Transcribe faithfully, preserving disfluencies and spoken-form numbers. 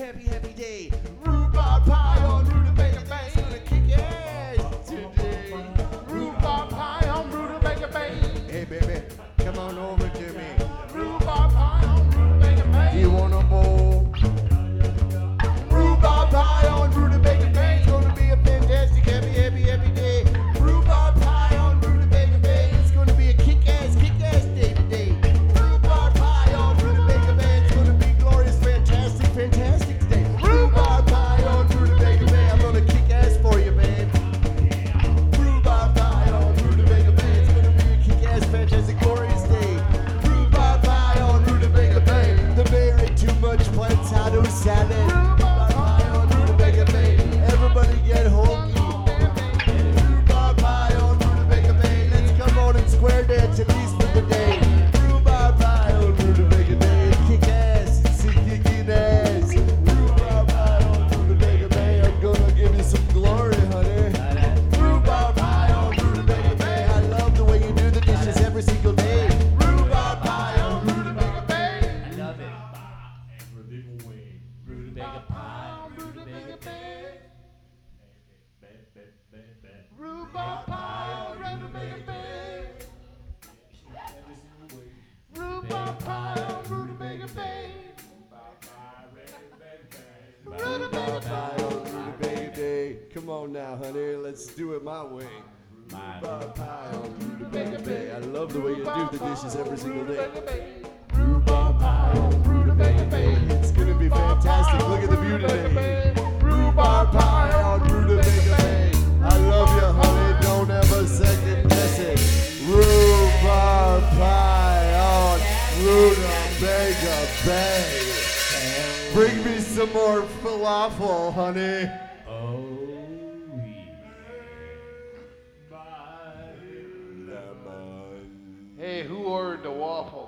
happy, happy day. Rhubarb pie on rutabaga bane. Gonna kick ass today. Rhubarb pie on rutabaga bane. Hey, baby, come on over to me. Rhubarb pie on rutabaga bane. Do you want a bowl? Rhubarb pie on rutabaga bane. It's gonna be a fantastic, happy, happy, happy day. Rhubarb pie on rutabaga bane. It's gonna be a kick-ass, kick-ass day today. Rhubarb pie on rutabaga bane. It's gonna be glorious, fantastic, fantastic today. Rhubarb pie on rutabaga bane. I'm gonna kick ass for you, babe. Rhubarb pie on rutabaga bane. It's gonna be a kick-ass, fantastic, glorious day. Rhubarb pie on rutabaga bane. The bear ate too much potato salad. Rhubarb pie on rutabaga bane. Everybody get hokey. Rhubarb pie on rutabaga bane. Let's come on and square dance at least for the day. Rhubarb pie on rutabaga bane. Kick ass, it's a kicking ass. Rhubarb pie on rutabaga bane. I'm gonna give you some glory, honey. Rhubarb pie on rutabaga bane. I love the way you do the dishes every single day. Rhubarb pie on rutabaga bane. I love it. Rutabaga pie, rutabaga bane. Rhubarb pie on rutabaga bane. Rhubarb pie on rutabaga bane. Rhubarb pie on rutabaga day. Come on now, honey, let's do it my way. Rhubarb pie on rutabaga day. I love the way you do the dishes every single day. Rhubarb pie on rutabaga day. It's gonna be fantastic. Look at the view today. Rhubarb pie on rutabaga day. I love you, honey. Don't ever second guess it. Rhubarb pie on rutabaga day. Bring me some more falafel, honey. Oh, Lemon. Hey, who ordered the waffle?